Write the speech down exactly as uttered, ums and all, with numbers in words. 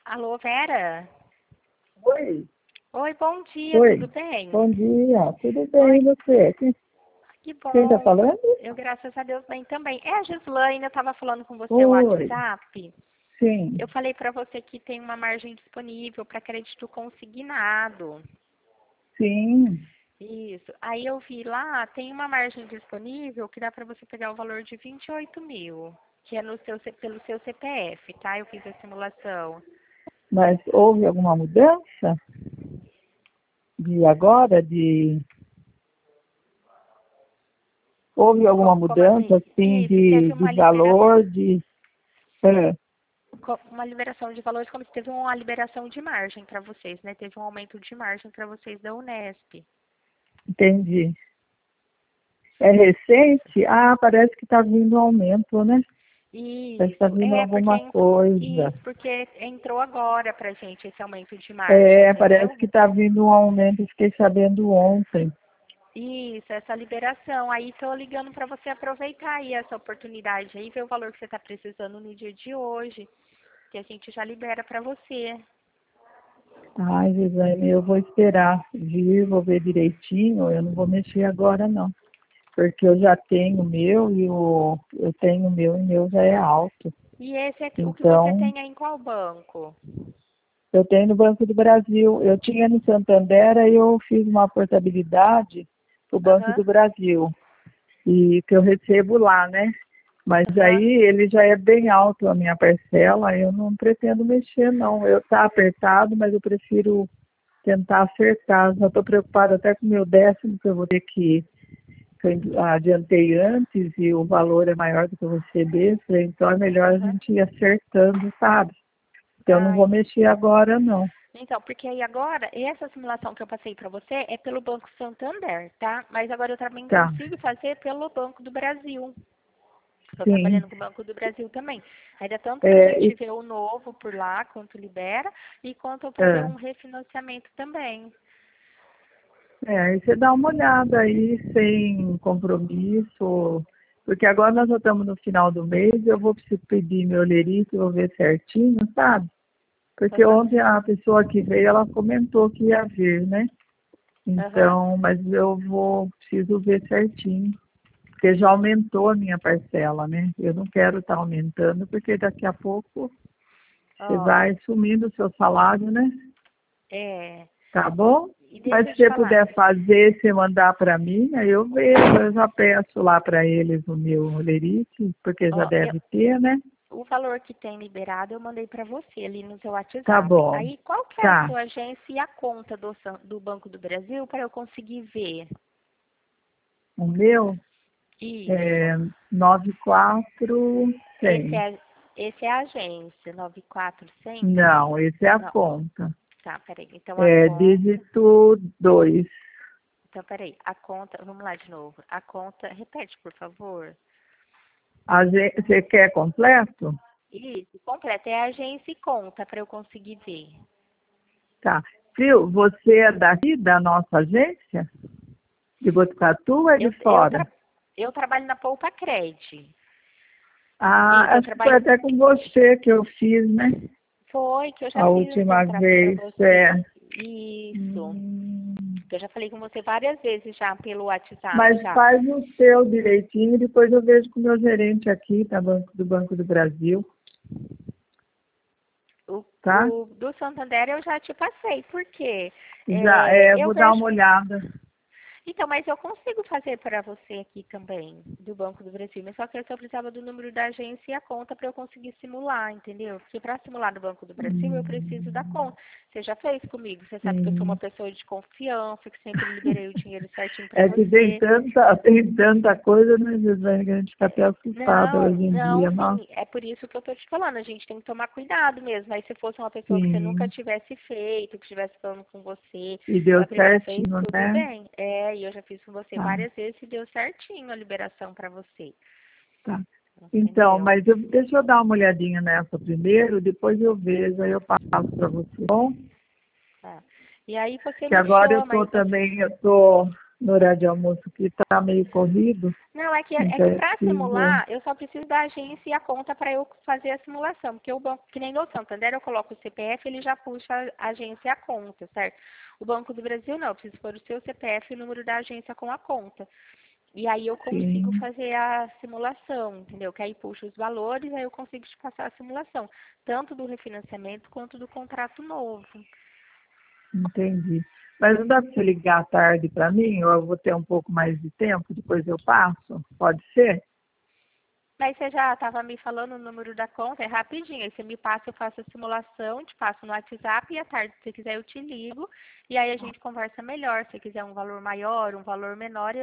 Alô, Vera? Oi. Oi, bom dia, Oi. tudo bem? Bom dia. Tudo bem, Oi, e você? Quem, que quem tá bom. falando? Eu, graças a Deus, bem também. É a Gislaine, eu estava falando com você no Oi. WhatsApp. Sim. Eu falei para você que tem uma margem disponível para crédito consignado. Sim. Isso. Aí eu vi lá, tem uma margem disponível que dá para você pegar o valor de vinte e oito mil, que é no seu, C- pelo seu C P F, tá? Eu fiz a simulação. Mas houve alguma mudança de agora? De houve alguma Co- como mudança assim? assim Isso, de, teve de uma liberação. valor de é, co- Uma liberação de valores, como se teve uma liberação de margem para vocês, né? Teve um aumento de margem para vocês da Unesp. entendi. É recente? Ah, parece que está vindo um aumento, né? Parece que está Isso, vindo é porque alguma en- coisa. isso porque entrou agora pra gente esse aumento de margem, É, parece entendeu? que está vindo um aumento, fiquei sabendo ontem. Isso, essa liberação. Aí tô ligando para você aproveitar aí essa oportunidade aí, ver o valor que você está precisando no dia de hoje, que a gente já libera para você. Ai, Gisane, eu vou esperar vir, vou ver direitinho, eu não vou mexer agora não, porque eu já tenho o meu e o eu tenho o meu e o meu já é alto. E esse é o que você Então, tem aí em qual banco? eu tenho no Banco do Brasil, eu tinha no Santander, aí eu fiz uma portabilidade para o Banco Aham, do Brasil, e que eu recebo lá, né? Mas aham. aí ele já é bem alto a minha parcela, eu não pretendo mexer não. Eu tá apertado, mas eu prefiro tentar acertar. Já estou preocupada até com o meu décimo, que eu vou ter que, que eu adiantei antes e o valor é maior do que eu vou receber, falei, então é melhor a Aham. gente ir acertando, sabe? Então eu não Ah, vou mexer agora, não. então, porque aí agora, essa simulação que eu passei para você é pelo Banco Santander, tá? Mas agora eu também Tá, consigo fazer pelo Banco do Brasil. Estou sim. trabalhando com o Banco do Brasil também. Aí dá tanto para a É, gente e, ver o novo por lá, quanto libera, e quanto fazer é, um refinanciamento também. é, aí você dá uma olhada aí, sem compromisso, porque agora nós já estamos no final do mês, eu vou precisar pedir meu lerite, vou ver certinho, sabe? Porque Aham, ontem a pessoa que veio, ela comentou que ia vir, né? aham. Então, mas eu vou, preciso ver certinho, porque já aumentou a minha parcela, né? Eu não quero estar aumentando, porque daqui a pouco você Ó, vai sumindo o seu salário, né? é. Tá bom? E Mas deixa eu se te você falar. puder fazer, você mandar para mim, aí eu vejo, eu já peço lá para eles o meu lerite, porque já Ó, eu, deve ter, né? o valor que tem liberado eu mandei para você ali no seu Tá WhatsApp. bom, Aí, qual que é a tá. sua agência e a conta do, San- do Banco do Brasil para eu conseguir ver? O meu Isso. é nove quatro Esse cem. é, esse é a agência, nove quatro sempre? Não, esse é a Não, conta. tá, peraí. Então a É conta. dígito dois. Então, peraí. A conta. Vamos lá de novo. A conta. Repete, por favor. A gen- Você quer completo? Isso, completa. É agência e conta para eu conseguir ver. Tá. Viu, você é daqui da nossa agência? De Botucatu ou é de Eu, eu, fora? tra, eu trabalho na Poupa Cred. Isso, Ah, eu acho que foi trabalho. até com você que eu fiz, né? Foi que eu já A fiz o última contrato para vez. É. você. Isso. Hum, Que eu já falei com você várias vezes já pelo WhatsApp Mas já. faz o seu direitinho e depois eu vejo com o meu gerente aqui, tá, banco, do Banco do Brasil, O, tá? o do Santander eu já te passei. Por quê? Já, É, é, eu vou dar vejo. uma olhada. Então, mas eu consigo fazer para você aqui também, do Banco do Brasil. Mas só que eu só precisava do número da agência e a conta para eu conseguir simular, entendeu? Porque para simular no Banco do Brasil, eu preciso da Hum, conta. Você já fez comigo. Você sabe que eu sou uma sim. pessoa de confiança, que sempre liberei o dinheiro certinho para É que tem você. tanta, tem tanta coisa, né, Gisele, que a gente fica até assustada Não, hoje em não, dia. Nossa, sim. É por isso que eu tô te falando. A gente tem que tomar cuidado mesmo. Aí se fosse uma pessoa que você nunca sim. tivesse feito, que estivesse falando com você E deu a primeira vez, certinho, tudo né? bem. É, e eu já fiz com você Tá, várias vezes e deu certinho a liberação para você. tá. Então, Entendeu? mas eu, deixa eu dar uma olhadinha nessa primeiro, depois eu vejo, aí eu passo para você. Bom, Tá. E aí você que me agora eu chama tô aí pra... também, eu tô, no horário de almoço que está meio corrido. Não, é que, é Então, que eu para preciso- simular, eu só preciso da agência e a conta para eu fazer a simulação. Porque o banco, que nem no Santander, eu coloco o C P F, ele já puxa a agência e a conta, certo? O Banco do Brasil não, eu preciso pôr o seu C P F e o número da agência com a conta. E aí eu consigo Sim, fazer a simulação, entendeu? Que aí puxa os valores, aí eu consigo te passar a simulação, tanto do refinanciamento quanto do contrato novo. entendi. Mas não dá para você ligar à tarde para mim? Ou eu vou ter um pouco mais de tempo, depois eu passo? Pode ser? Mas você já estava me falando o número da conta, é rapidinho. Aí você me passa, eu faço a simulação, te passo no WhatsApp e à tarde, se você quiser, eu te ligo. E aí a gente conversa melhor. Se você quiser um valor maior, um valor menor,